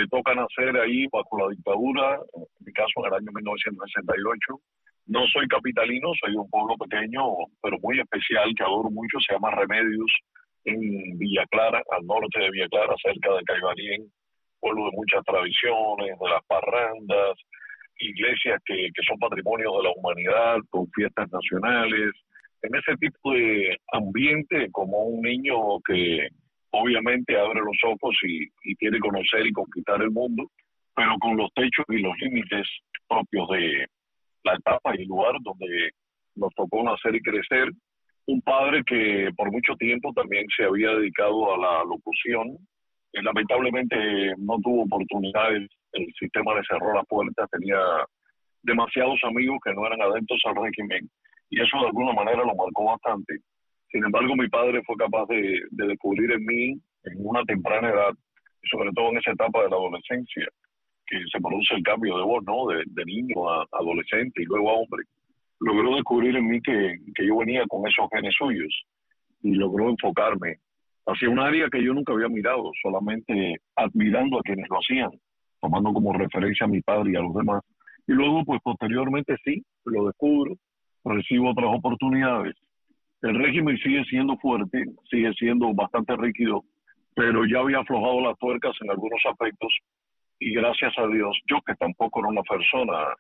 Me toca nacer ahí bajo la dictadura, en mi caso en el año 1968. No soy capitalino, soy de un pueblo pequeño, pero muy especial, que adoro mucho, se llama Remedios, en Villa Clara, al norte de Villa Clara, cerca de Caibarien, pueblo de muchas tradiciones, de las parrandas, iglesias que son patrimonio de la humanidad, con fiestas nacionales, en ese tipo de ambiente, como un niño que obviamente abre los ojos y quiere conocer y conquistar el mundo, pero con los techos y los límites propios de la etapa y el lugar donde nos tocó nacer y crecer. Un padre que por mucho tiempo también se había dedicado a la locución. Lamentablemente no tuvo oportunidades, el sistema le cerró las puertas, tenía demasiados amigos que no eran adeptos al régimen y eso de alguna manera lo marcó bastante. Sin embargo, mi padre fue capaz de descubrir en mí, en una temprana edad, y sobre todo en esa etapa de la adolescencia, que se produce el cambio de voz, ¿no? De niño a adolescente y luego a hombre. Logró descubrir en mí que yo venía con esos genes suyos y logró enfocarme hacia un área que yo nunca había mirado, solamente admirando a quienes lo hacían, tomando como referencia a mi padre y a los demás. Y luego, pues posteriormente sí, lo descubro, recibo otras oportunidades. El régimen sigue siendo fuerte, sigue siendo bastante rígido, pero ya había aflojado las tuercas en algunos aspectos y gracias a Dios, yo que tampoco era una persona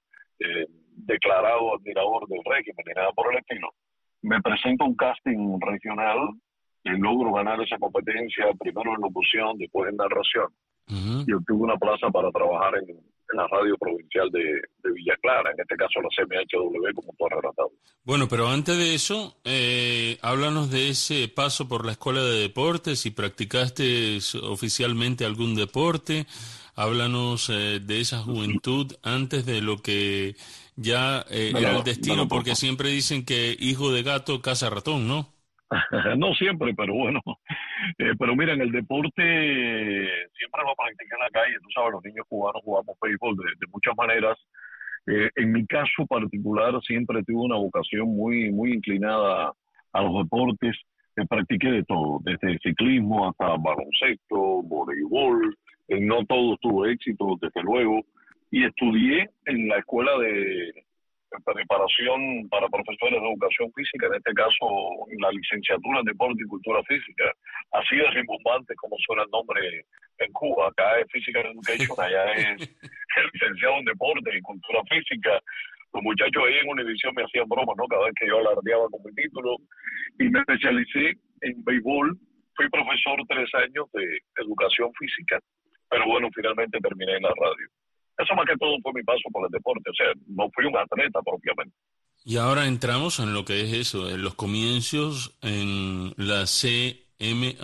declarado admirador del régimen ni nada por el estilo, me presento a un casting regional y logro ganar esa competencia, primero en locución, después en narración. Uh-huh. Y obtuve una plaza para trabajar en la radio provincial de Villa Clara, en este caso la CMHW, como tú has relatado. Bueno, pero antes de eso, háblanos de ese paso por la escuela de deportes, si practicaste oficialmente algún deporte, háblanos de esa juventud antes de lo que ya era el destino, porque siempre dicen que hijo de gato caza ratón, ¿no? No siempre, pero bueno. Pero mira, en el deporte siempre lo practiqué en la calle. Tú sabes, los niños cubanos jugamos béisbol de muchas maneras. En mi caso particular siempre tuve una vocación muy, muy inclinada a los deportes. Practiqué de todo, desde ciclismo hasta baloncesto, voleibol. No todo tuvo éxito, desde luego. Y estudié en la escuela de preparación para profesores de educación física, en este caso la licenciatura en Deporte y Cultura Física. Así de rimbombante como suena el nombre en Cuba. Acá es Physical Education, allá es el licenciado en Deporte y Cultura Física. Los muchachos ahí en Univision me hacían bromas, ¿no? Cada vez que yo alardeaba con mi título. Y me especialicé en béisbol. Fui profesor 3 años de educación física, pero bueno, finalmente terminé en la radio. Eso más que todo fue mi paso por el deporte, o sea, no fui un atleta propiamente. Y ahora entramos en lo que es eso, en los comienzos en la CMHW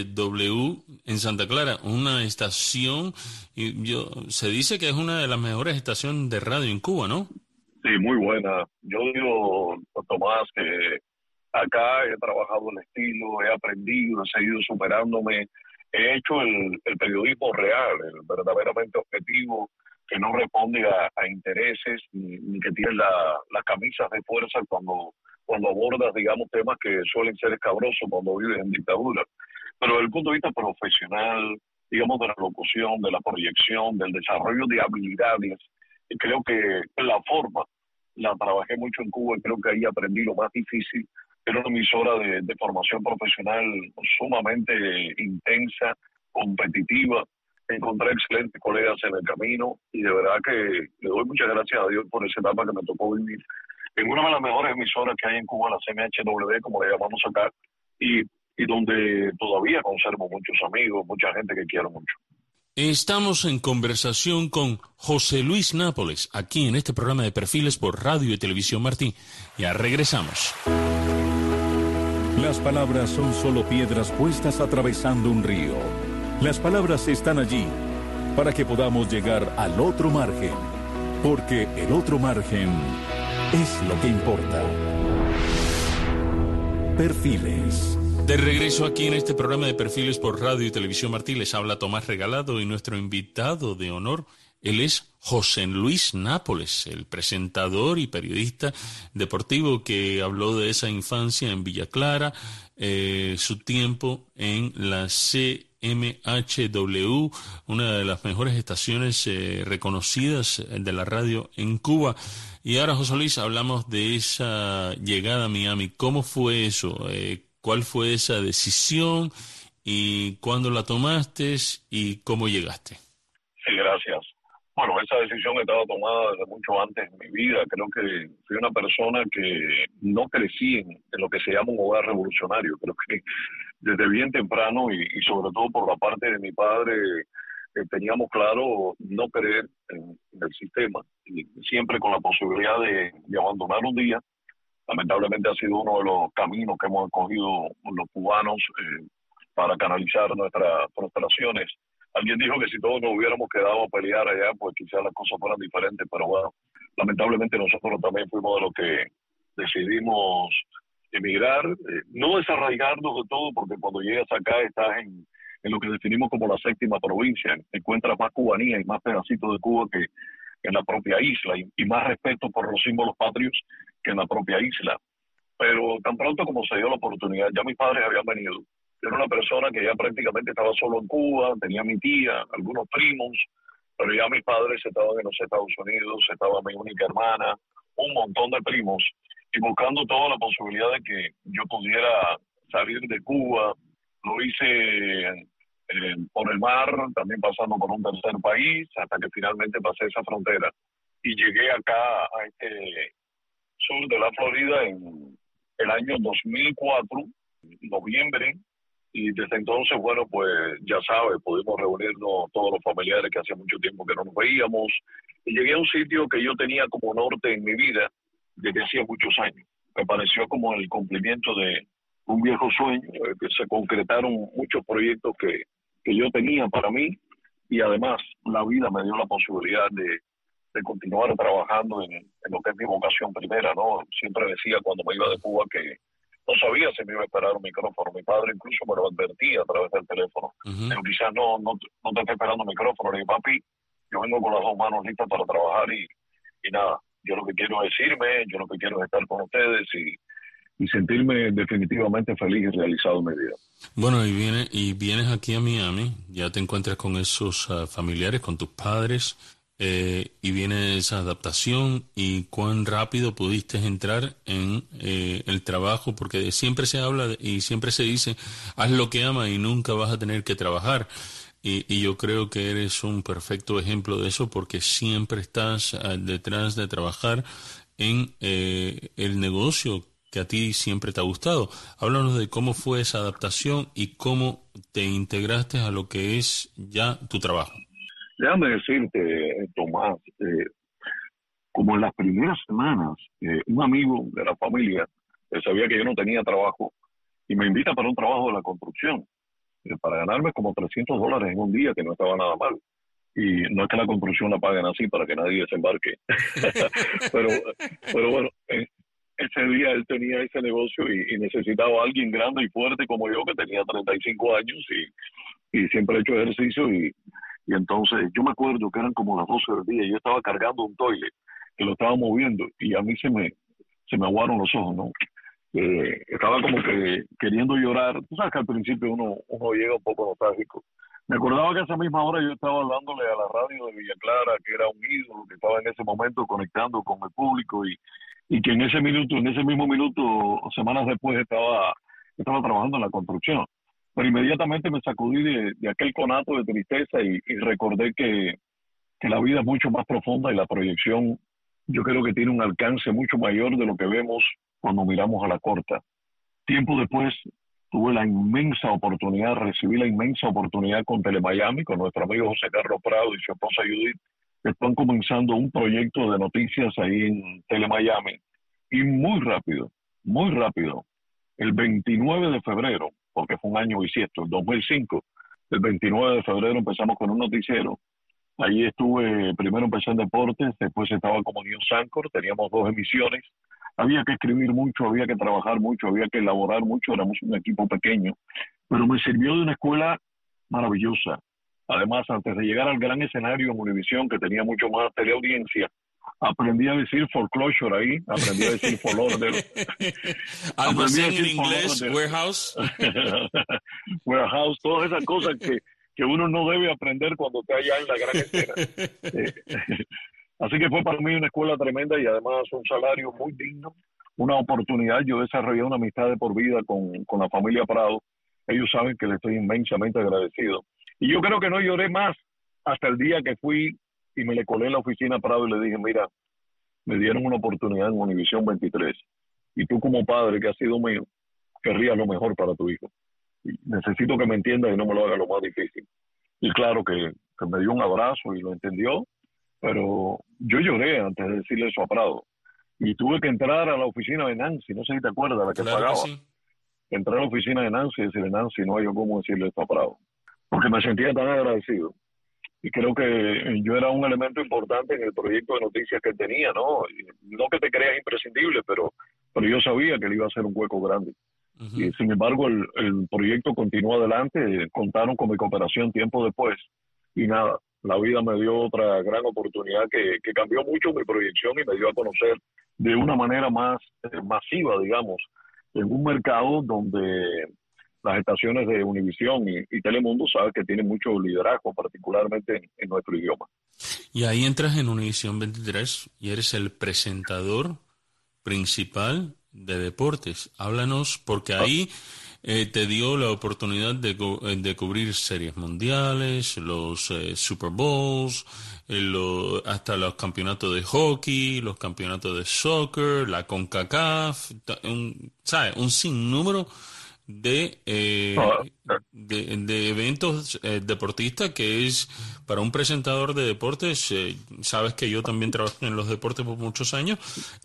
en Santa Clara, una estación, se dice que es una de las mejores estaciones de radio en Cuba, ¿no? Sí, muy buena. Yo digo, Tomás, que acá he trabajado el estilo, he aprendido, he seguido superándome, he hecho el periodismo real, el verdaderamente objetivo, que no responde a intereses ni que tiene las camisas de fuerza cuando abordas, digamos, temas que suelen ser escabrosos cuando vives en dictadura. Pero desde el punto de vista profesional, digamos, de la locución, de la proyección, del desarrollo de habilidades, creo que la forma la trabajé mucho en Cuba y creo que ahí aprendí lo más difícil. Era una emisora de formación profesional sumamente intensa, competitiva. Encontré excelentes colegas en el camino y de verdad que le doy muchas gracias a Dios por esa etapa que me tocó vivir en una de las mejores emisoras que hay en Cuba, la CMHW, como le llamamos acá, y donde todavía conservo muchos amigos, mucha gente que quiero mucho. Estamos en conversación con José Luis Nápoles, aquí en este programa de Perfiles por Radio y Televisión Martí. Ya regresamos. Las palabras son solo piedras puestas atravesando un río. Las palabras están allí para que podamos llegar al otro margen, porque el otro margen es lo que importa. Perfiles. De regreso aquí en este programa de Perfiles por Radio y Televisión Martí, les habla Tomás Regalado y nuestro invitado de honor, él es José Luis Nápoles, el presentador y periodista deportivo que habló de esa infancia en Villa Clara, su tiempo en la CMHW MHW, una de las mejores estaciones reconocidas de la radio en Cuba. Y ahora, José Luis, hablamos de esa llegada a Miami. ¿Cómo fue eso? ¿Cuál fue esa decisión? ¿Y cuándo la tomaste? ¿Y cómo llegaste? Sí, gracias. Bueno, esa decisión estaba tomada desde mucho antes en mi vida. Creo que fui una persona que no crecí en lo que se llama un hogar revolucionario. Creo que desde bien temprano y sobre todo por la parte de mi padre teníamos claro no creer en el sistema y siempre con la posibilidad de abandonar un día. Lamentablemente ha sido uno de los caminos que hemos escogido los cubanos para canalizar nuestras frustraciones. Alguien dijo que si todos nos hubiéramos quedado a pelear allá, pues quizás las cosas fueran diferentes, pero bueno, lamentablemente nosotros también fuimos de los que decidimos emigrar, no desarraigarnos de todo, porque cuando llegas acá estás en lo que definimos como la séptima provincia, encuentras más cubanía y más pedacitos de Cuba que en la propia isla, y más respeto por los símbolos patrios que en la propia isla. Pero tan pronto como se dio la oportunidad, ya mis padres habían venido. Yo era una persona que ya prácticamente estaba solo en Cuba, tenía mi tía, algunos primos, pero ya mis padres estaban en los Estados Unidos, estaba mi única hermana, un montón de primos, y buscando toda la posibilidad de que yo pudiera salir de Cuba. Lo hice por el mar, también pasando por un tercer país, hasta que finalmente pasé esa frontera y llegué acá a este sur de la Florida en el año 2004, noviembre, y desde entonces, bueno, pues ya sabes, pudimos reunirnos todos los familiares que hacía mucho tiempo que no nos veíamos, y llegué a un sitio que yo tenía como norte en mi vida desde hacía muchos años. Me pareció como el cumplimiento de un viejo sueño, que se concretaron muchos proyectos que yo tenía para mí, y además la vida me dio la posibilidad de continuar trabajando en lo que es mi vocación primera, ¿no? Siempre decía cuando me iba de Cuba que no sabía si me iba a esperar un micrófono. Mi padre incluso me lo advertía a través del teléfono. Pero quizás no te está esperando un micrófono. Le dije, papi, yo vengo con las dos manos listas para trabajar y nada, yo lo que quiero es irme, yo lo que quiero es estar con ustedes y sentirme definitivamente feliz y realizado en mi vida. Bueno, y vienes aquí a Miami, ya te encuentras con esos familiares, con tus padres, y viene esa adaptación, y cuán rápido pudiste entrar en el trabajo, porque siempre se habla y siempre se dice, haz lo que amas y nunca vas a tener que trabajar. Y yo creo que eres un perfecto ejemplo de eso, porque siempre estás detrás de trabajar en el negocio que a ti siempre te ha gustado. Háblanos de cómo fue esa adaptación y cómo te integraste a lo que es ya tu trabajo. Déjame decirte, Tomás, como en las primeras semanas, un amigo de la familia sabía que yo no tenía trabajo y me invita para un trabajo de la construcción, para ganarme como $300 en un día, que no estaba nada mal. Y no es que la construcción la paguen así para que nadie desembarque. pero bueno, ese día él tenía ese negocio y necesitaba a alguien grande y fuerte como yo, que tenía 35 años y siempre he hecho ejercicio. Y entonces yo me acuerdo que eran como las 12 del día y yo estaba cargando un toilet que lo estaba moviendo y a mí se me aguaron los ojos, ¿no? Estaba como que queriendo llorar. Tú sabes que al principio uno llega un poco nostálgico. Me acordaba que a esa misma hora yo estaba hablándole a la radio de Villa Clara, que era un ídolo, que estaba en ese momento conectando con el público y que en ese mismo minuto, semanas después, estaba trabajando en la construcción. Pero inmediatamente me sacudí de aquel conato de tristeza y recordé que la vida es mucho más profunda y la proyección yo creo que tiene un alcance mucho mayor de lo que vemos cuando miramos a la corta. Tiempo después recibí la inmensa oportunidad con Telemiami, con nuestro amigo José Carlos Prado y su esposa Judith, que están comenzando un proyecto de noticias ahí en Telemiami. Y muy rápido, el 29 de febrero, porque fue un año bisiesto, el 2005, el 29 de febrero empezamos con un noticiero. Allí primero empecé en deportes, después estaba como News Anchor, teníamos 2 emisiones. Había que escribir mucho, había que trabajar mucho, había que elaborar mucho, éramos un equipo pequeño, pero me sirvió de una escuela maravillosa. Además, antes de llegar al gran escenario en Univisión, que tenía mucho más teleaudiencia, Aprendí a decir foreclosure ahí, aprendí a decir for order. Almacén en inglés, warehouse. Warehouse, todas esas cosas que uno no debe aprender cuando está allá en la gran escena. Así que fue para mí una escuela tremenda y además un salario muy digno, una oportunidad. Yo desarrollé una amistad de por vida con la familia Prado. Ellos saben que le estoy inmensamente agradecido. Y yo creo que no lloré más hasta el día que fui y me le colé en la oficina a Prado y le dije, mira, me dieron una oportunidad en Univisión 23 y tú como padre que has sido mío, querrías lo mejor para tu hijo. Y necesito que me entiendas y no me lo haga lo más difícil. Y claro que me dio un abrazo y lo entendió, pero yo lloré antes de decirle eso a Prado. Y tuve que entrar a la oficina de Nancy, no sé si te acuerdas, la que Claro pagaba. que sí. Entré a la oficina de Nancy y decirle, Nancy, no hay cómo decirle esto a Prado. Porque me sentía tan agradecido. Y creo que yo era un elemento importante en el proyecto de noticias que tenía, ¿no? No que te creas imprescindible, pero yo sabía que le iba a hacer un hueco grande. Uh-huh. Y sin embargo, el proyecto continuó adelante, contaron con mi cooperación tiempo después. Y nada, la vida me dio otra gran oportunidad que cambió mucho mi proyección y me dio a conocer de una manera más masiva, digamos, en un mercado donde las estaciones de Univisión y Telemundo saben que tienen mucho liderazgo, particularmente en nuestro idioma. Y ahí entras en Univisión 23 y eres el presentador principal de deportes. Háblanos, porque ahí te dio la oportunidad de cubrir series mundiales, los Super Bowls, hasta los campeonatos de hockey, los campeonatos de soccer, la CONCACAF, un sinnúmero de eventos deportistas que es para un presentador de deportes. Sabes que yo también trabajé en los deportes por muchos años.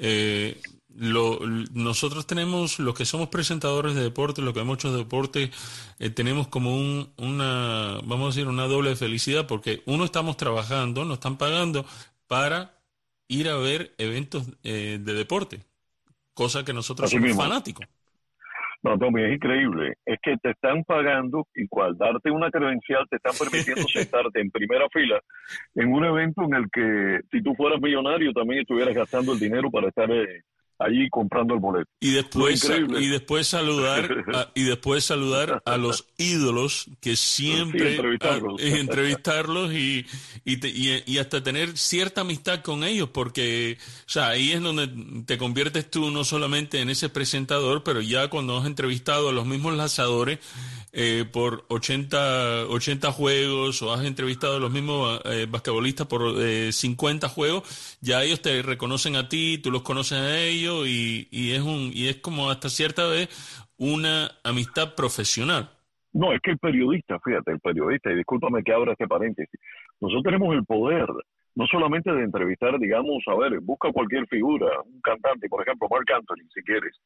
Nosotros tenemos, los que somos presentadores de deportes, los que hemos hecho deporte, tenemos como vamos a decir, una doble felicidad, porque uno, estamos trabajando, nos están pagando para ir a ver eventos de deporte, cosa que nosotros somos fanáticos. No, Tommy, es increíble. Es que te están pagando y al darte una credencial te están permitiendo sentarte en primera fila en un evento en el que si tú fueras millonario también estuvieras gastando el dinero para estar allí comprando el boleto. Y después saludar a los ídolos que siempre entrevistarlos y hasta tener cierta amistad con ellos, porque o sea, ahí es donde te conviertes tú no solamente en ese presentador, pero ya cuando has entrevistado a los mismos lanzadores por 80 juegos, o has entrevistado a los mismos basquetbolistas por 50 juegos, ya ellos te reconocen a ti, tú los conoces a ellos, y es como hasta cierta vez una amistad profesional. No, es que el periodista, y discúlpame que abra este paréntesis, nosotros tenemos el poder no solamente de entrevistar, digamos, busca cualquier figura, un cantante, por ejemplo, Marc Anthony, si quieres.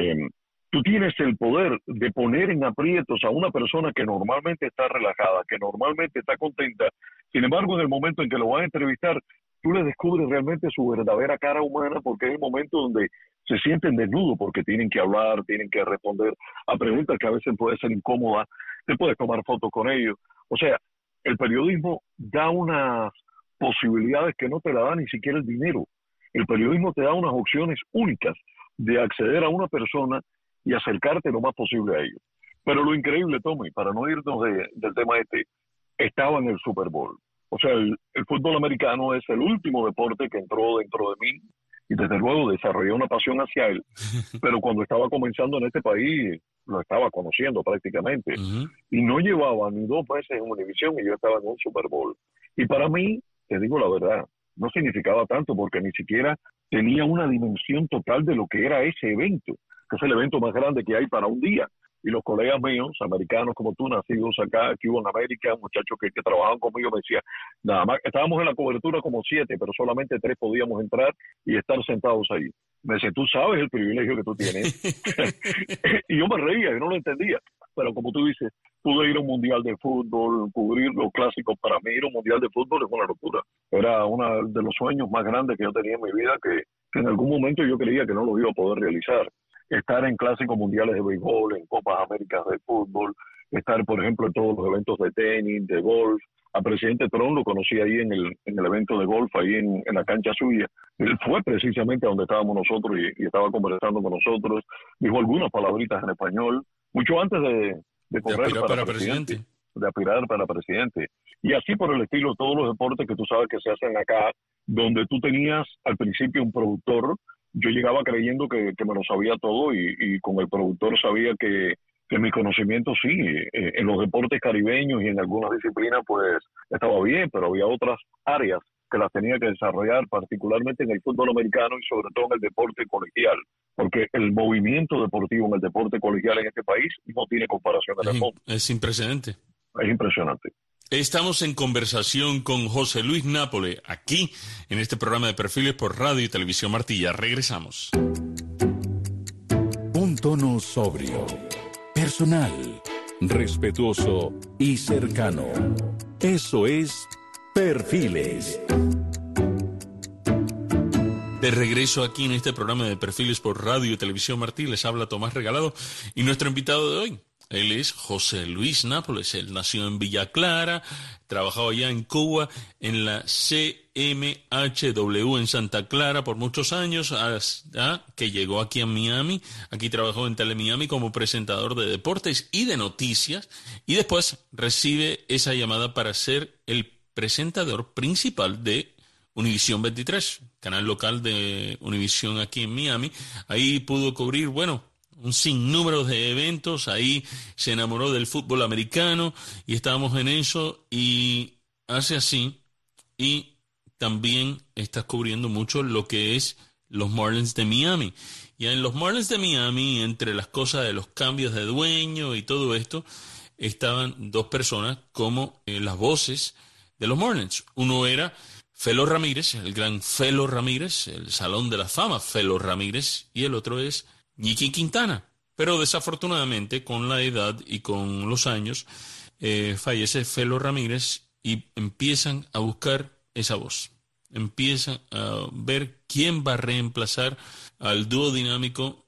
Tú tienes el poder de poner en aprietos a una persona que normalmente está relajada, que normalmente está contenta. Sin embargo, en el momento en que lo vas a entrevistar, tú le descubres realmente su verdadera cara humana, porque es el momento donde se sienten desnudos, porque tienen que hablar, tienen que responder a preguntas que a veces pueden ser incómodas, te puedes tomar fotos con ellos. O sea, el periodismo da unas posibilidades que no te la da ni siquiera el dinero. El periodismo te da unas opciones únicas de acceder a una persona y acercarte lo más posible a ellos. Pero lo increíble, Tommy, para no irnos del tema estaba en el Super Bowl. O sea, el fútbol americano es el último deporte que entró dentro de mí y desde luego desarrollé una pasión hacia él. Pero cuando estaba comenzando en este país, lo estaba conociendo prácticamente. Uh-huh. Y no llevaba ni 2 meses en Univisión y yo estaba en un Super Bowl. Y para mí, te digo la verdad, no significaba tanto porque ni siquiera tenía una dimensión total de lo que era ese evento, que es el evento más grande que hay para un día. Y los colegas míos, americanos como tú, nacidos acá, aquí en América, muchachos que trabajaban conmigo, me decían, nada más, estábamos en la cobertura como 7, pero solamente 3 podíamos entrar y estar sentados ahí. Me decían, tú sabes el privilegio que tú tienes. Y yo me reía, yo no lo entendía. Pero como tú dices, pude ir a un mundial de fútbol, cubrir los clásicos. Para mí ir a un mundial de fútbol es una locura. Era uno de los sueños más grandes que yo tenía en mi vida, que en algún momento yo creía que no lo iba a poder realizar. Estar en clásicos mundiales de béisbol, en Copas Américas de fútbol, estar, por ejemplo, en todos los eventos de tenis, de golf, al presidente Trump, lo conocí ahí en el evento de golf, ahí en la cancha suya. Él fue precisamente a donde estábamos nosotros y estaba conversando con nosotros. Dijo algunas palabritas en español, mucho antes de correr para presidente, de aspirar para presidente. Y así por el estilo, todos los deportes que tú sabes que se hacen acá, donde tú tenías al principio un productor. Yo llegaba creyendo que me lo sabía todo y con el productor sabía que mi conocimiento sí, en los deportes caribeños y en algunas disciplinas pues estaba bien, pero había otras áreas que las tenía que desarrollar, particularmente en el fútbol americano y sobre todo en el deporte colegial, porque el movimiento deportivo en el deporte colegial en este país no tiene comparación en el mundo. Es sin precedente. Es impresionante. Estamos en conversación con José Luis Nápole, aquí en este programa de Perfiles por Radio y Televisión Martilla. Regresamos. Un tono sobrio, personal, respetuoso y cercano. Eso es Perfiles. De regreso aquí en este programa de Perfiles por Radio y Televisión Martí, les habla Tomás Regalado y nuestro invitado de hoy, él es José Luis Nápoles. Él nació en Villa Clara, trabajó allá en Cuba en la CMHW en Santa Clara por muchos años, hasta que llegó aquí a Miami. Aquí trabajó en Telemiami como presentador de deportes y de noticias y después recibe esa llamada para ser el presentador principal de Univisión 23, canal local de Univisión aquí en Miami. Ahí pudo cubrir, un sinnúmero de eventos. Ahí se enamoró del fútbol americano y estábamos en eso y hace así. Y también estás cubriendo mucho lo que es los Marlins de Miami. Y en los Marlins de Miami, entre las cosas de los cambios de dueño y todo esto, estaban dos personas como las voces de los Marlins. Uno era Felo Ramírez, el gran Felo Ramírez, el Salón de la Fama Felo Ramírez, y el otro es Nicky Quintana. Pero desafortunadamente, con la edad y con los años, fallece Felo Ramírez y empiezan a buscar esa voz. Empiezan a ver quién va a reemplazar al dúo dinámico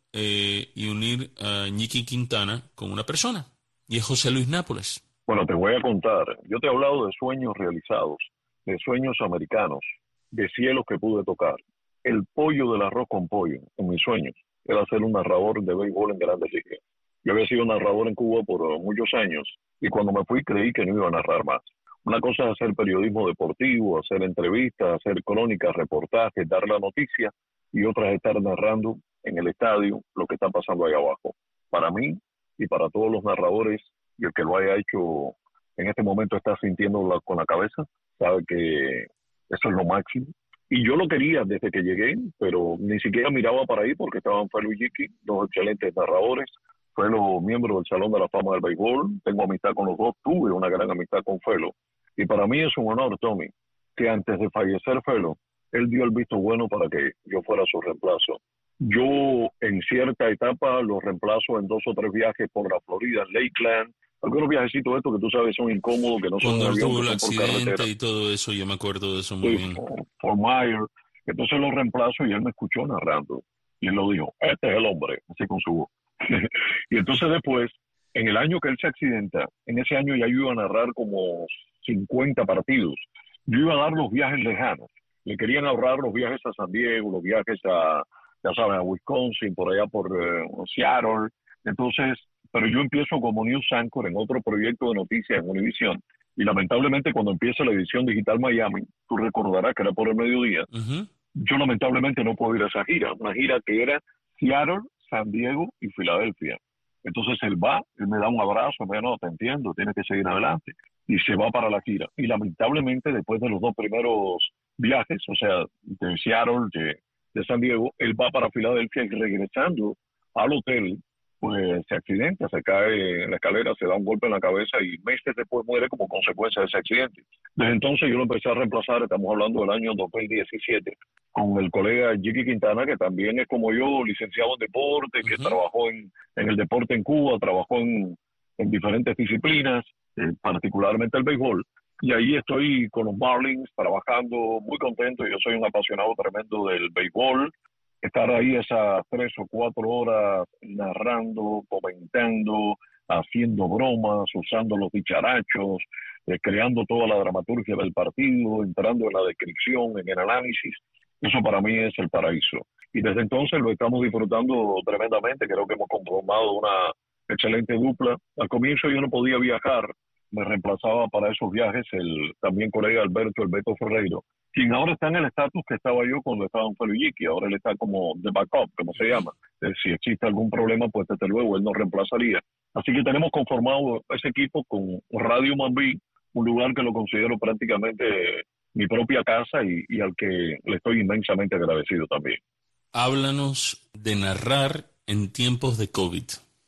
y unir a Nicky Quintana con una persona. Y es José Luis Nápoles. Bueno, te voy a contar. Yo te he hablado de sueños realizados, de sueños americanos, de cielos que pude tocar. El pollo del arroz con pollo, en mis sueños, era ser un narrador de béisbol en Grandes Ligas. Yo había sido narrador en Cuba por muchos años y cuando me fui creí que no iba a narrar más. Una cosa es hacer periodismo deportivo, hacer entrevistas, hacer crónicas, reportajes, dar la noticia, y otra es estar narrando en el estadio lo que está pasando ahí abajo. Para mí y para todos los narradores, y el que lo haya hecho en este momento está sintiendo con la cabeza, sabe que eso es lo máximo. Y yo lo quería desde que llegué, pero ni siquiera miraba para ahí porque estaban Felo y Nicky, dos excelentes narradores. Felo, miembro del Salón de la Fama del Béisbol. Tengo amistad con los dos, tuve una gran amistad con Felo. Y para mí es un honor, Tommy, que antes de fallecer Felo, él dio el visto bueno para que yo fuera su reemplazo. Yo en cierta etapa lo reemplazo en 2 o 3 viajes por la Florida, Lakeland, algunos viajecitos estos que tú sabes son incómodos, que no son en avión, que son por carretera. Y todo eso, yo me acuerdo de eso muy bien. Fort Myers. Entonces lo reemplazo y él me escuchó narrando. Y él lo dijo, este es el hombre, así con su voz. Y entonces después, en el año que él se accidenta, en ese año ya yo iba a narrar como 50 partidos. Yo iba a dar los viajes lejanos. Le querían ahorrar los viajes a San Diego, los viajes a, ya saben, a Wisconsin, por allá por Seattle. Entonces, pero yo empiezo como news anchor en otro proyecto de noticias en Univisión. Y lamentablemente cuando empieza la edición digital Miami, tú recordarás que era por el mediodía, yo lamentablemente no puedo ir a esa gira. Una gira que era Seattle, San Diego y Filadelfia. Entonces él va, él me da un abrazo, me dice, no, te entiendo, tienes que seguir adelante. Y se va para la gira. Y lamentablemente después de los 2 primeros viajes, o sea, de Seattle, de San Diego, él va para Filadelfia y regresando al hotel, pues se accidenta, se cae en la escalera, se da un golpe en la cabeza y meses después muere como consecuencia de ese accidente. Desde entonces yo lo empecé a reemplazar, estamos hablando del año 2017, con el colega Nicky Quintana, que también es como yo, licenciado en deporte, que trabajó en el deporte en Cuba, trabajó en diferentes disciplinas, particularmente el béisbol. Y ahí estoy con los Marlins trabajando muy contento. Yo soy un apasionado tremendo del béisbol. Estar ahí esas 3 o 4 horas narrando, comentando, haciendo bromas, usando los dicharachos, creando toda la dramaturgia del partido, entrando en la descripción, en el análisis. Eso para mí es el paraíso. Y desde entonces lo estamos disfrutando tremendamente. Creo que hemos conformado una excelente dupla. Al comienzo yo no podía viajar. Me reemplazaba para esos viajes el también colega Alberto, el Beto Ferreiro, quien ahora está en el estatus que estaba yo cuando estaba en Feluyiki. Ahora él está como de backup, como se llama. Si existe algún problema, pues desde luego él nos reemplazaría. Así que tenemos conformado ese equipo con Radio Mambí, un lugar que lo considero prácticamente mi propia casa y al que le estoy inmensamente agradecido también. Háblanos de narrar en tiempos de COVID.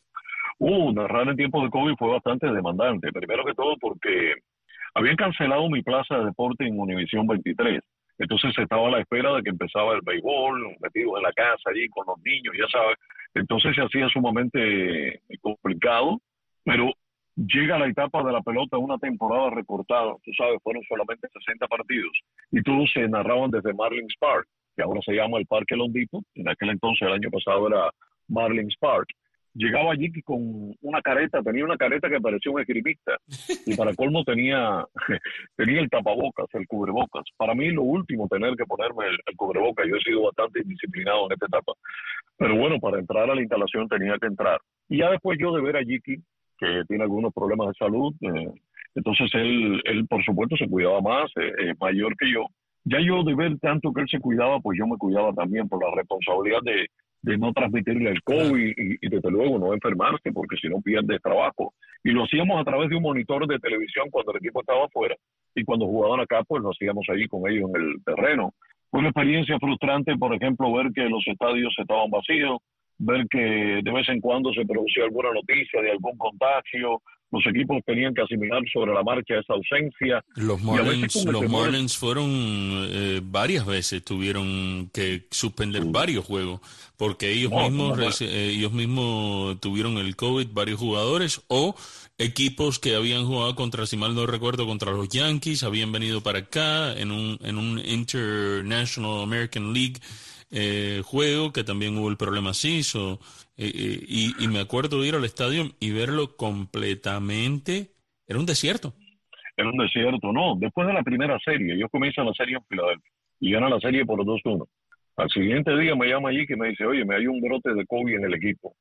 Narrar en tiempos de COVID fue bastante demandante. Primero que todo porque habían cancelado mi plaza de deporte en Univisión 23. Entonces estaba a la espera de que empezaba el béisbol, metido en la casa allí con los niños, ya sabes. Entonces se hacía sumamente complicado, pero llega la etapa de la pelota, una temporada recortada, tú sabes, fueron solamente 60 partidos, y todos se narraban desde Marlins Park, que ahora se llama el Parque Londito. En aquel entonces, el año pasado, era Marlins Park. Llegaba allí con una careta, tenía una careta que parecía un esgrimista, y para colmo tenía el tapabocas, el cubrebocas. Para mí lo último, tener que ponerme el cubrebocas. Yo he sido bastante indisciplinado en esta etapa, pero bueno, para entrar a la instalación tenía que entrar. Y ya después yo de ver a Jiki, que tiene algunos problemas de salud, entonces él por supuesto se cuidaba más, mayor que yo. Ya yo de ver tanto que él se cuidaba, pues yo me cuidaba también por la responsabilidad de no transmitirle el COVID y desde luego no enfermarse, porque si no pierdes trabajo. Y lo hacíamos a través de un monitor de televisión cuando el equipo estaba afuera, y cuando jugaban acá, pues lo hacíamos allí con ellos en el terreno. Fue una experiencia frustrante, por ejemplo, ver que los estadios estaban vacíos, ver que de vez en cuando se producía alguna noticia de algún contagio. Los equipos tenían que asimilar sobre la marcha esa ausencia. Los Marlins fueron varias veces, tuvieron que suspender varios juegos, porque ellos mismos tuvieron el COVID, varios jugadores, o equipos que habían jugado contra, si mal no recuerdo, contra los Yankees, habían venido para acá en un International American League juego, que también hubo el problema así. Y me acuerdo de ir al estadio y verlo completamente. Era un desierto. Era un desierto, no. Después de la primera serie, ellos comienzan la serie en Filadelfia y ganan la serie por 2-1. Al siguiente día me llama allí que me dice, oye, me hay un brote de COVID en el equipo.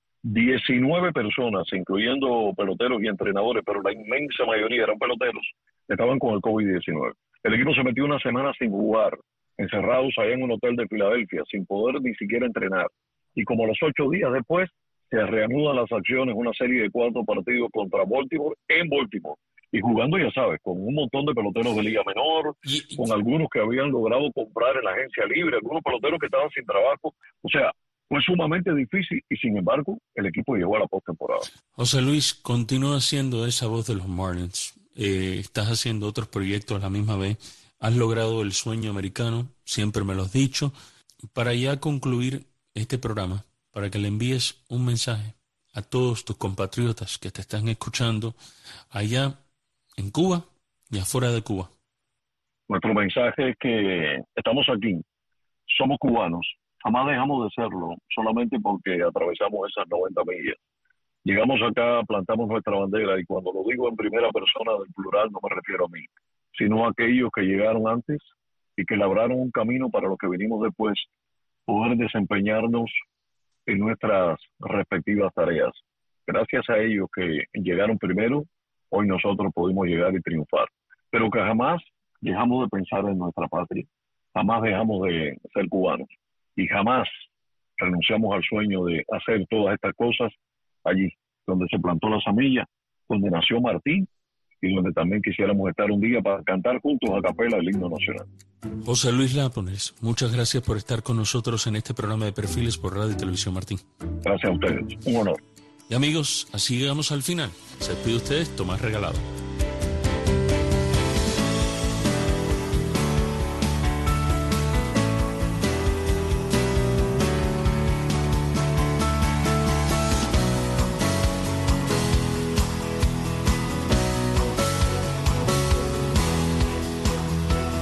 19 personas, incluyendo peloteros y entrenadores, pero la inmensa mayoría eran peloteros, estaban con el COVID-19. El equipo se metió una semana sin jugar, encerrados allá en un hotel de Filadelfia, sin poder ni siquiera entrenar. Y como a los 8 días después, se reanudan las acciones, una serie de 4 partidos contra Baltimore, en Baltimore. Y jugando, ya sabes, con un montón de peloteros de liga menor, con algunos que habían logrado comprar en la agencia libre, algunos peloteros que estaban sin trabajo. O sea, fue sumamente difícil y sin embargo, el equipo llegó a la postemporada. José Luis, continúa siendo esa voz de los Marlins. Estás haciendo otros proyectos a la misma vez. Has logrado el sueño americano, siempre me lo has dicho. Para ya concluir este programa, para que le envíes un mensaje a todos tus compatriotas que te están escuchando allá en Cuba y afuera de Cuba. Nuestro mensaje es que estamos aquí, somos cubanos, jamás dejamos de serlo, solamente porque atravesamos esas 90 millas. Llegamos acá, plantamos nuestra bandera, y cuando lo digo en primera persona del plural no me refiero a mí, sino a aquellos que llegaron antes y que labraron un camino para los que venimos después, poder desempeñarnos en nuestras respectivas tareas. Gracias a ellos que llegaron primero, hoy nosotros podemos llegar y triunfar. Pero que jamás dejamos de pensar en nuestra patria, jamás dejamos de ser cubanos y jamás renunciamos al sueño de hacer todas estas cosas allí, donde se plantó la semilla, donde nació Martín y donde también quisiéramos estar un día para cantar juntos a capela el himno nacional. José Luis Lapones, muchas gracias por estar con nosotros en este programa de Perfiles por Radio y Televisión Martín. Gracias a ustedes, un honor. Y amigos, así llegamos al final. Se despide ustedes, Tomás Regalado.